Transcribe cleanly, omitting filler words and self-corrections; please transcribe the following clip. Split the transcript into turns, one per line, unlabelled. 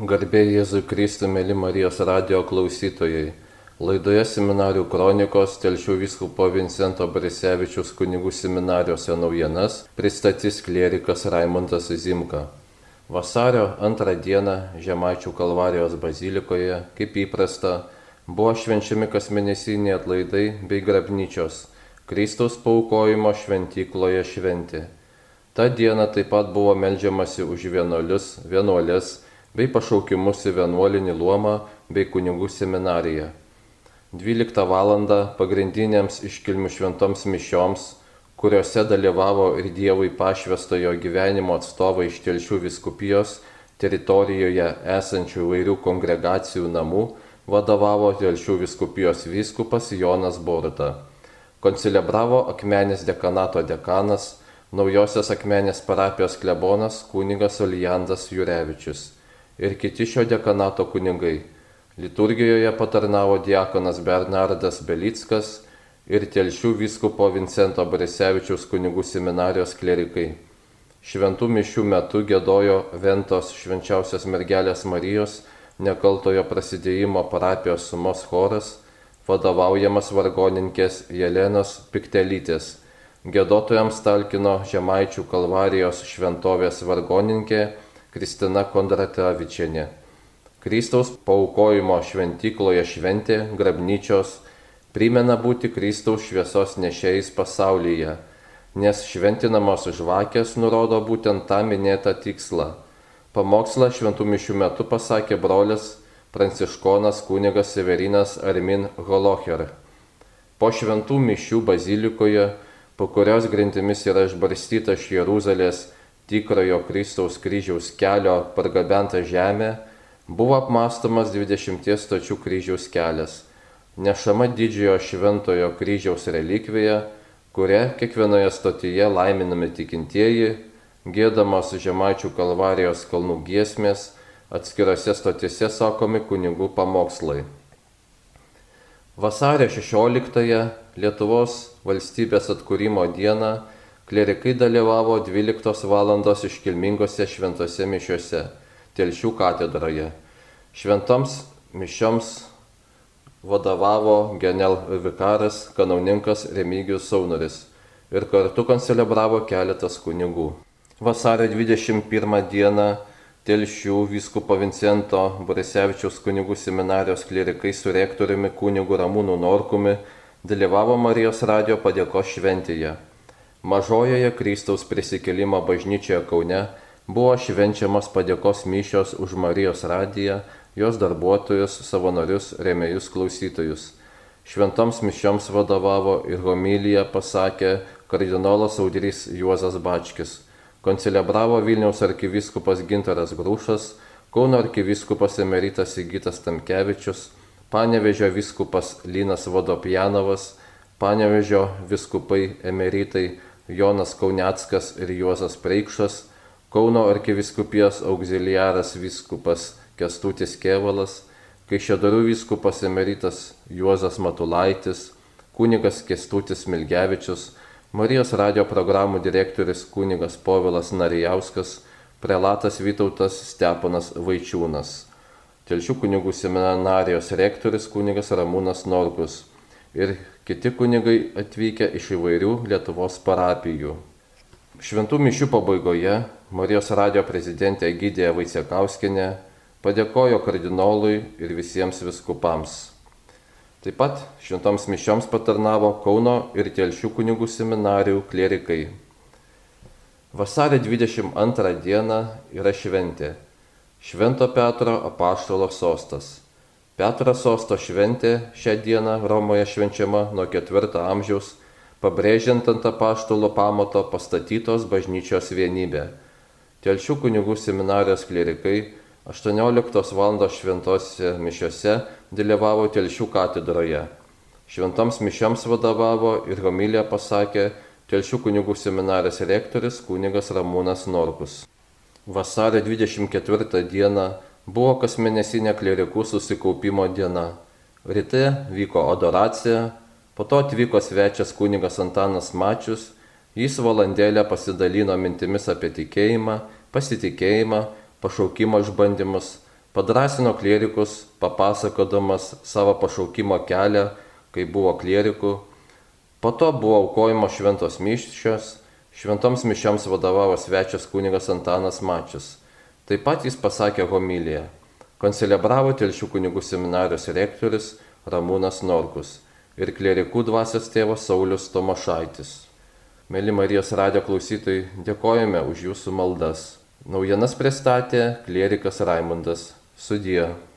Garbė Jėzui Kristui, mėly Marijos radijo klausytojai. Laidoje Seminarijų kronikos Telšių vyskupo Vincento Borisevičiaus kunigų seminarijose naujienas pristatys klierikas Raimundas Zimka. Vasario 2 dieną Žemaičių Kalvarijos bazilikoje, kaip įprasta, buvo švenčiami kasmėnesiniai atlaidai bei grabnyčios Kristaus paaukojimo šventykloje šventė. Ta diena taip pat buvo meldžiamasi už vienuolius, vienuolės bei pašaukimus į vienuolinį luomą bei kunigų seminariją. 12 val. Pagrindinėms iškilmių šventoms mišioms, kuriuose dalyvavo ir Dievui pašvęstojo gyvenimo atstovai iš Telšių vyskupijos teritorijoje esančių įvairių kongregacijų namų, vadovavo Telšių vyskupijos vyskupas Jonas Boruta. Koncelebravo Akmenės dekanato dekanas, Naujosios Akmenės parapijos klebonas kunigas Olijandas Jurevičius ir kiti šio dekanato kunigai. Liturgijoje patarnavo diakonas Bernardas Belickas ir Telšių vyskupo Vincento Borisevičiaus kunigų seminarijos klierikai. Šventų mišių metu giedojo Ventos švenčiausios mergelės Marijos nekaltojo prasidėjimo parapijos sumos choras, vadovaujamas vargonininkės Jelenos Piktelytės. Giedotojams talkino Žemaičių Kalvarijos šventovės vargonininkė Kristina Kondratavičienė. Kristaus paaukojimo šventykloje šventė grabnyčios primena būti Kristaus šviesos nešėjais pasaulyje, nes šventinamos žvakės nurodo būtent tą minėtą tikslą. Pamokslą šventų mišių metu pasakė brolis pranciškonas kunigas Severinas Armin Holocher. Po šventų mišių bazilikoje, po kurios grindimis yra išbarstyta iš Jeruzalės tikrojo Kristaus kryžiaus kelio pargabenta žemė, buvo apmąstomas 20 stočių kryžiaus kelias, nešama didžiojo šventojo kryžiaus relikvija, kuria kiekvienoje stotyje laiminami tikintieji, giedamos Žemaičių Kalvarijos kalnų giesmės, atskirose stotyse sakomi kunigų pamokslai. Vasario 16-ąją Lietuvos valstybės atkūrimo dieną klierikai dalyvavo 12 val. Iškilmingose šventose mišiose Telšių katedroje. Šventoms mišioms vadovavo generalvikaras kanauninkas Remigijus Saunoris ir kartu koncelebravo keletas kunigų. Vasario 21 dieną Telšių vyskupo Vincento Borisevičiaus kunigų seminarijos klierikai su rektoriumi kunigu Ramūnu Norkumi dalyvavo Marijos radijo padėkos šventėje. Mažojoje Kristaus prisikėlimo bažnyčioje Kaune buvo švenčiamas padėkos mišios už Marijos radiją, jos darbuotojus, savanorius, rėmėjus, klausytojus. Šventoms mišioms vadovavo ir homiliją pasakė kardinolas Audrys Juozas Bačkis. Koncelebravo Vilniaus arkivyskupas Gintaras Grušas, Kauno arkivyskupas emeritas Sigitas Tamkevičius, Panevėžio vyskupas Linas Vodopjanovas, Panevėžio vyskupai emeritai Jonas Kauneckas ir Juozas Preikšas, Kauno arkivyskupijos auxiliaras vyskupas Kęstutis Kėvalas, Kaišiadorių vyskupas emeritas Juozas Matulaitis, kunigas Kęstutis Milgevičius, Marijos radijo programų direktorius kunigas Povilas Narijauskas, prelatas Vytautas Steponas Vaičiūnas, Telšių kunigų seminarijos rektorius kunigas Ramūnas Norkus ir kiti kunigai atvykę iš įvairių Lietuvos parapijų. Šventų mišių pabaigoje Marijos radijo prezidentė Egidija Vaicekauskienė padėkojo kardinolui ir visiems viskupams. Taip pat šventoms mišioms patarnavo Kauno ir Telšių kunigų seminarijų klierikai. Vasario 22 dieną yra šventė Švento Petro apaštalo sostas. Petro sosto šventė šią dieną Romoje švenčiama nuo 4 amžiaus, pabrėžiant ant apaštalo pamato pastatytos bažnyčios vienybę. Telšių kunigų seminarijos klierikai 18 val. Šventose mišiose dalyvavo Telšių katedroje. Šventoms mišioms vadovavo ir homiliją pasakė Telšių kunigų seminarijos rektorius kunigas Ramūnas Norkus. Vasario 24 dieną buvo kasmėnesinė klierikų susikaupimo diena. Ryte vyko adoracija, po to atvyko svečias kunigas Antanas Mačius, jis valandėlę pasidalino mintimis apie tikėjimą, pasitikėjimą, pašaukimo išbandymus, Padrasino klierikus, papasakodamas savo pašaukimo kelią, kai buvo klierikų. Po to buvo aukojimo šventos mišios, šventoms mišioms vadovavo svečias kunigas Antanas Mačius. Taip pat jis pasakė homiliją. Koncelebravo Telšių kunigų seminarijos rektorius Ramūnas Norkus ir klierikų dvasios tėvas Saulius Tomašaitis. Mėly Marijos radijo klausytojai, dėkojame už jūsų maldas. Naujienas pristatė klierikas Raimundas. Sudie.